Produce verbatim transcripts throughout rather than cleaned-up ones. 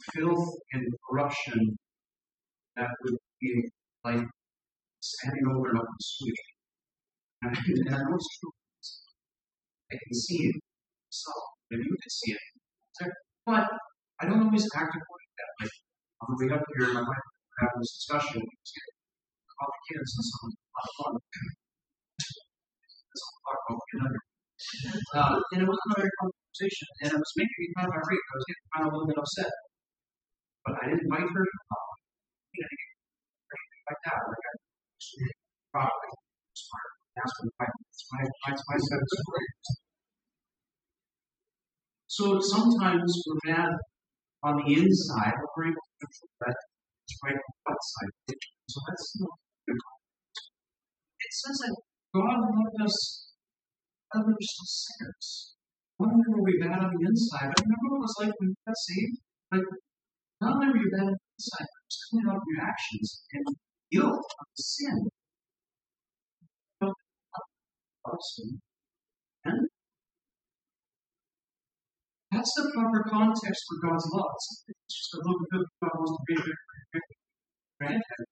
filth and corruption that would be like standing over an open street. And, and I know it's true. I can see it myself. Maybe you can see it. But I don't always act according to that. Like, on the way up here, my wife was having this discussion. We was getting call the kids and some a lot of fun. Uh, and it was another conversation, and it was making me kind of irate. I was getting kind of a little bit upset. But I didn't invite her to come. You know, anything like that. Like, I probably smart. That's what my, my, my, my set of stories. So sometimes we're mad on the inside, but we're able to control that. It's right on the outside. So that's not good. It says that God loved us other still sinners. Not only were we bad on the inside, but remember what it was like when we got saved? Like, not only were you bad on the inside, but it was coming out of your actions and guilt of the sin. Of sin. And that's the proper context for God's love. It's just a little bit of God wants to be a bit granted.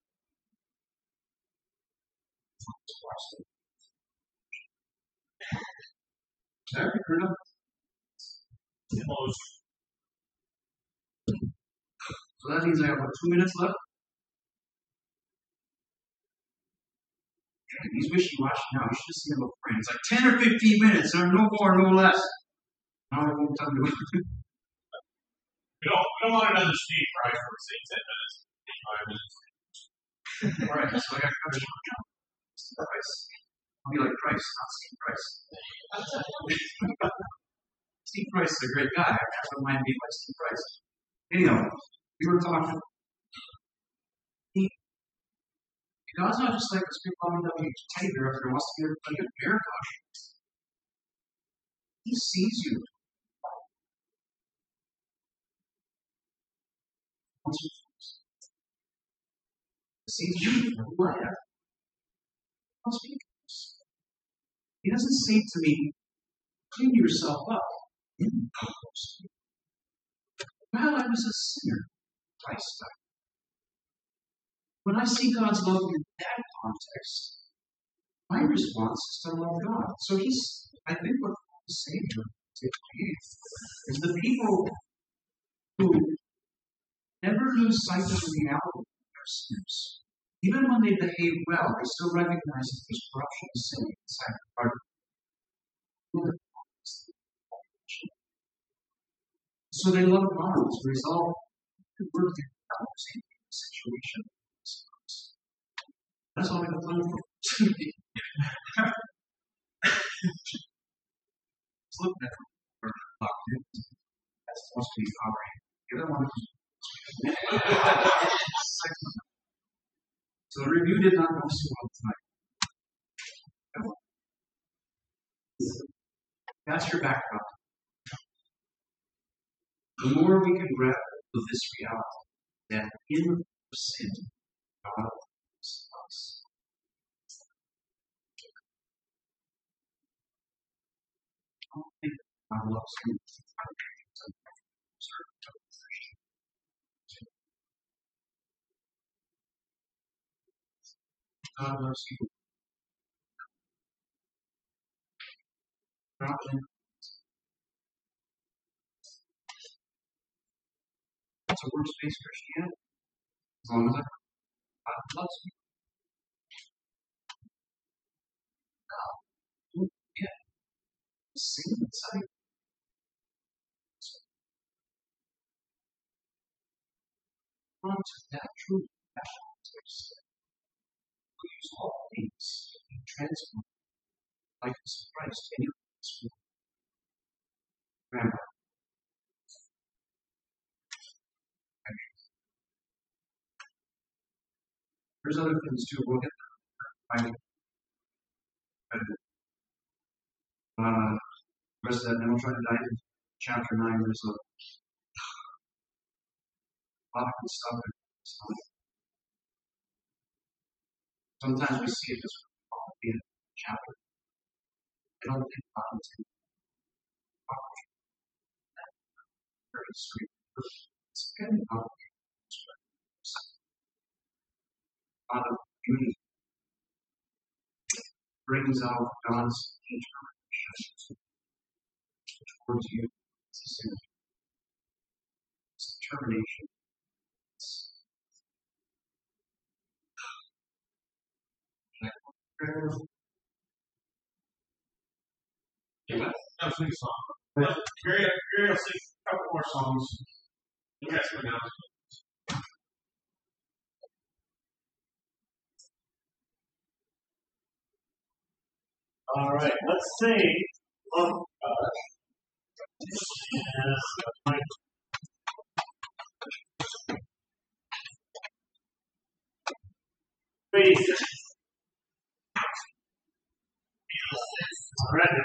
Is that right, Bruno? So that means I have, what, two minutes left? Okay, he's wishy-washy now. You should see him with friends. Like ten or fifteen minutes, or no more, no less. Now I won't tell you. We don't, we don't want another Steve Price where we say ten minutes, five minutes. All right, so I got covered now. Steve Price. I'll be like Price, not Steve Price. Steve Price is a great guy. That's what mine be like Steve Price. Anyhow, we were talking. He, God's not just like this big long W teddy bear that wants to get everybody a bear costume. He sees you. He sees you for who I am. He doesn't say to me, clean yourself up. While I was a sinner, Christ died. When I see God's love in that context, my response is to love God. So he's, I think what he's saying here is the people who never lose sight of the reality of their sinners. Even when they behave well, they still recognize that there's corruption and sin inside the heart. So they love God as a result to work in the situation. That's all I got time for. Just look at the clock. That's supposed to be powering. The other one is so the review did not go so well tonight. That's your background. The more we can grapple with this reality that in sin, God loves us. I don't think God loves you. God loves you. Drop it in. That's a works-based Christianity. As long as I God loves me. God don't get sin inside. Onto that truth, that context. We use all things to be transformed like Christ in this world. Remember. There's other things too. We'll get there. Uh, the rest of that, then we'll try to dive into chapter nine. There's a lot of good stuff in it. Sometimes we see it just in the chapter. I don't think about it. Very sweet. It's dependent on on the beauty brings out God's determination towards you as a sinner. It's determination. Yeah, let's sing a song. But Gary, Gary will sing a couple more songs. You guys can announce. All right, let's sing Love of God. Yes, please. Ready.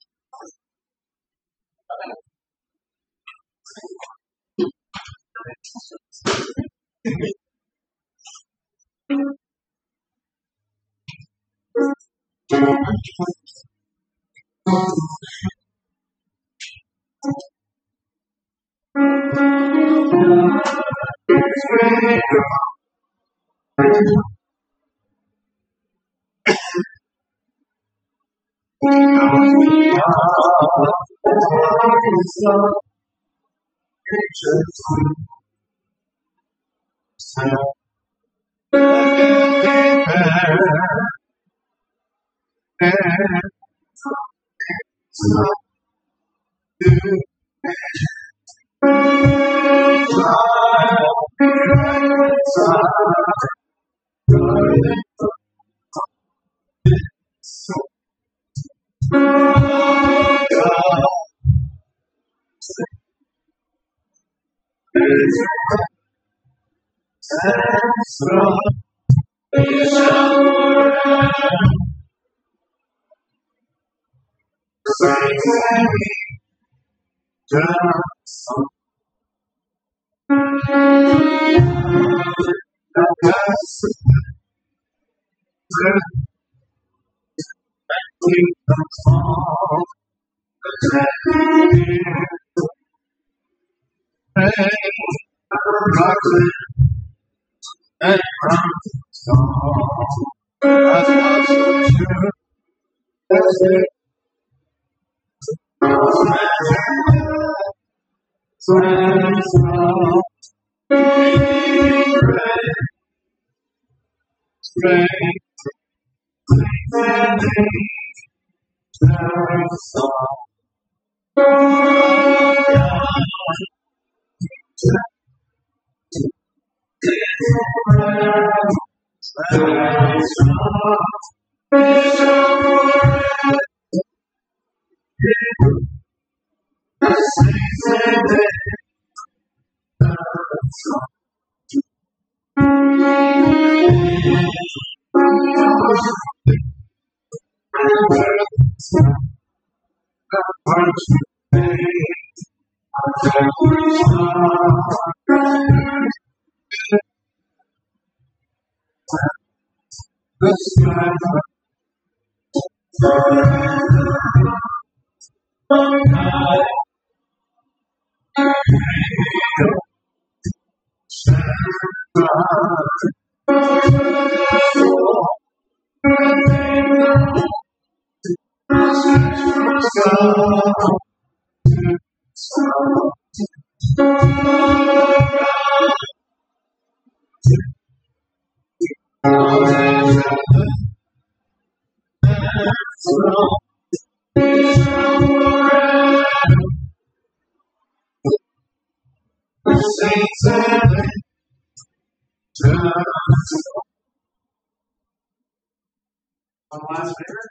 One last favorite.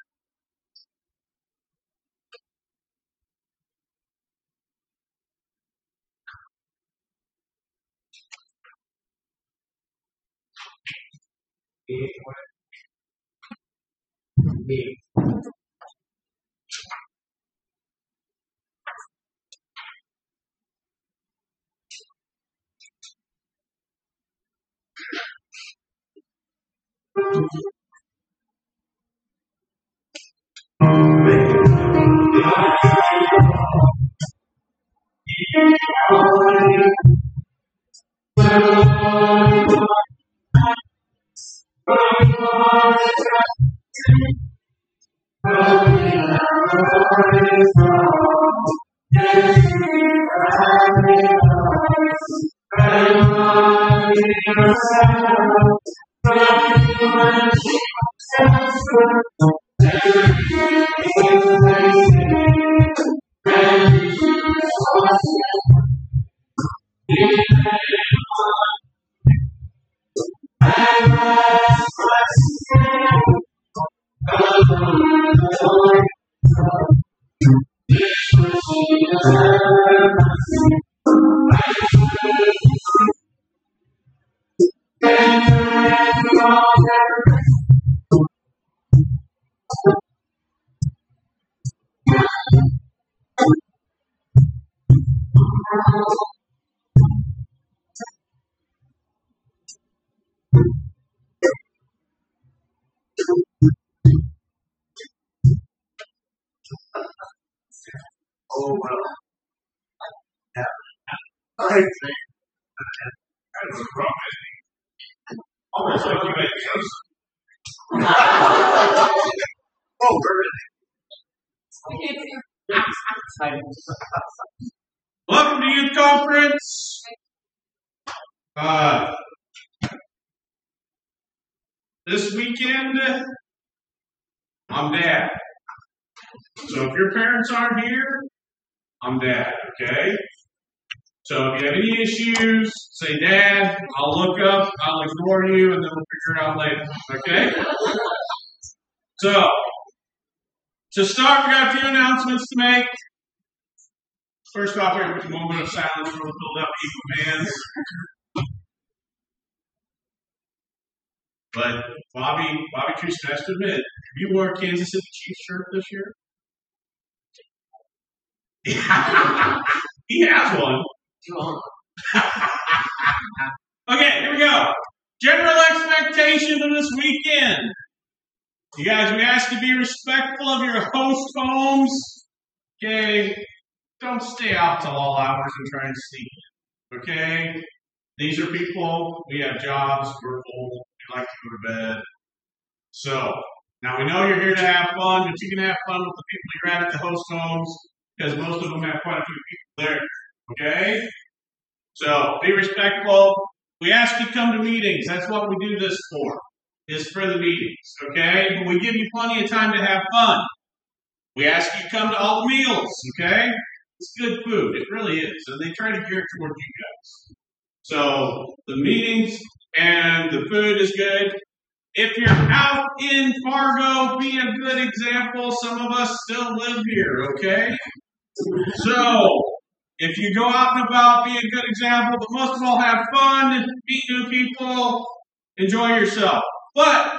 Me. Oh, well. Yeah. I think that was wrong. Almost like you made a Oh, welcome to Youth Conference. Uh, this weekend, I'm Dad. So if your parents aren't here, I'm Dad, okay? So if you have any issues, say Dad, I'll look up, I'll ignore you, and then we'll figure it out later, okay? So, to start, we got a few announcements to make. First off, we have a moment of silence for the Philadelphia Eagle fans. But Bobby, Bobby Trueston has to admit, you wore a Kansas City Chiefs shirt this year? Yeah, he has one. Okay, here we go. General expectation of this weekend. You guys, we ask you to be respectful of your host homes. Okay, don't stay out till all hours and try and sneak in. Okay, these are people. We have jobs. We're full. We like to go to bed. So now we know you're here to have fun, but you can have fun with the people you're at at the host homes because most of them have quite a few people there. Okay? So, be respectful. We ask you to come to meetings. That's what we do this for, is for the meetings. Okay? But we give you plenty of time to have fun. We ask you to come to all the meals. Okay? It's good food. It really is. And they try to gear it towards you guys. So, the meetings and the food is good. If you're out in Fargo, be a good example. Some of us still live here. Okay? So, if you go out and about, be a good example, but most of all, have fun, meet new people, enjoy yourself. But,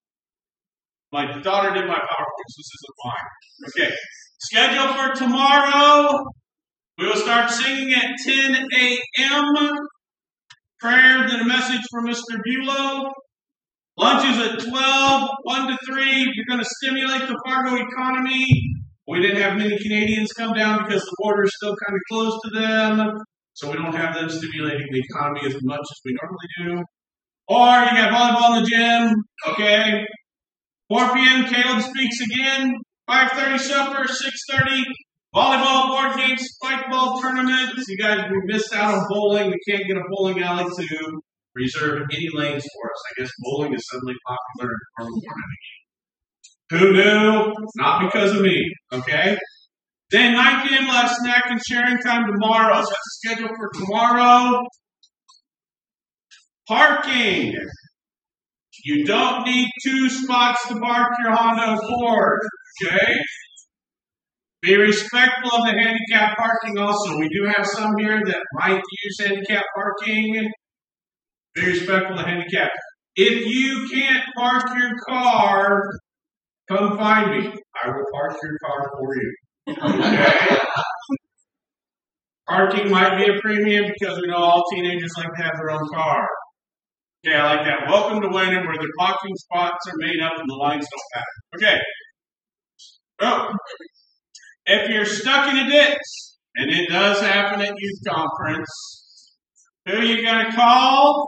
my daughter did my PowerPoint, so this isn't mine. Okay, schedule for tomorrow, we will start singing at ten a.m., prayer, then a message from Mister Bulow. Lunch is at twelve, one to three. You're going to stimulate the Fargo economy. We didn't have many Canadians come down because the border is still kind of closed to them, so we don't have them stimulating the economy as much as we normally do. Or you got volleyball in the gym, okay? four p.m. Caleb speaks again. five thirty supper, six thirty volleyball, board games, spike ball tournaments. You guys, we missed out on bowling. We can't get a bowling alley to reserve any lanes for us. I guess bowling is suddenly popular in Fargo. Who knew? Not because of me, okay? Then nine p.m. we'll have snack and sharing time tomorrow. So that's the schedule for tomorrow. Parking. You don't need two spots to park your Honda Accord, okay? Be respectful of the handicap parking also. We do have some here that might use handicap parking. Be respectful of the handicap. If you can't park your car, come find me. I will park your car for you. Okay? Parking might be a premium because we know all teenagers like to have their own car. Okay, I like that. Welcome to Wenham, where the parking spots are made up and the lines don't matter. Okay. Oh. If you're stuck in a ditch, and it does happen at youth conference, Who are you going to call?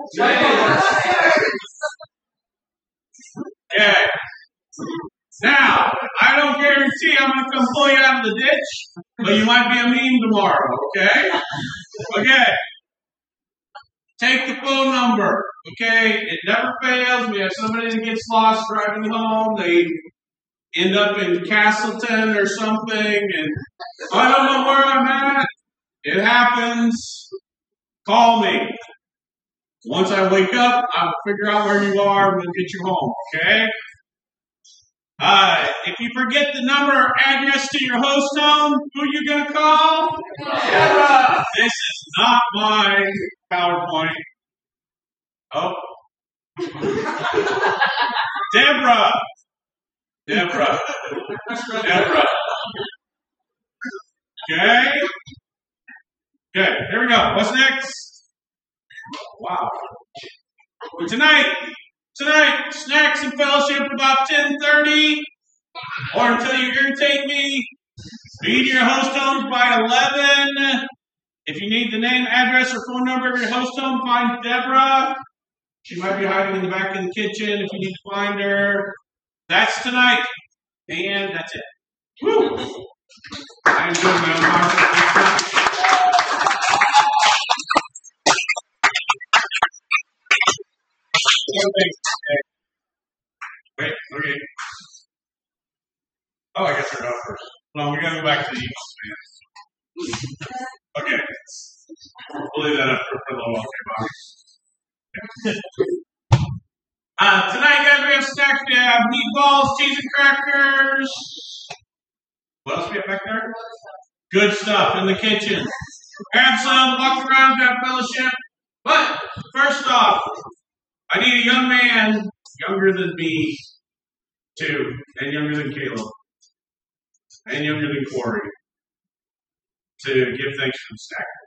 Okay. Now, I don't guarantee I'm going to come pull you out of the ditch, but you might be a meme tomorrow, okay? Okay. Take the phone number, okay? It never fails. We have somebody that gets lost driving home. They end up in Castleton or something, and I don't know where I'm at. It happens. Call me. Once I wake up, I'll figure out where you are and we'll get you home, okay? Uh, if you forget the number or address to your host home, who are you going to call? Deborah. This is not my PowerPoint. Oh. Deborah. Deborah. Deborah. Okay. Good. Here we go. What's next? Wow. Well, tonight, tonight, snacks and fellowship about ten thirty, or until you irritate me. Be to your host homes by eleven. If you need the name, address, or phone number of your host home, find Deborah. She might be hiding in the back of the kitchen if you need to find her. That's tonight. And that's it. Woo! I enjoyed my own conference. Wait, okay. Oh, I guess we're going first. Well, we gotta go back to the emails, man. Okay. We'll leave that up for, for a little while. Okay, uh, tonight, guys, we have snacks. We have meatballs, cheese and crackers. What else we have back there? Good stuff in the kitchen. Grab some, walk around, grab fellowship. But first off, I need a young man, younger than me, too, and younger than Caleb, and younger than Corey, to give thanks for the snack.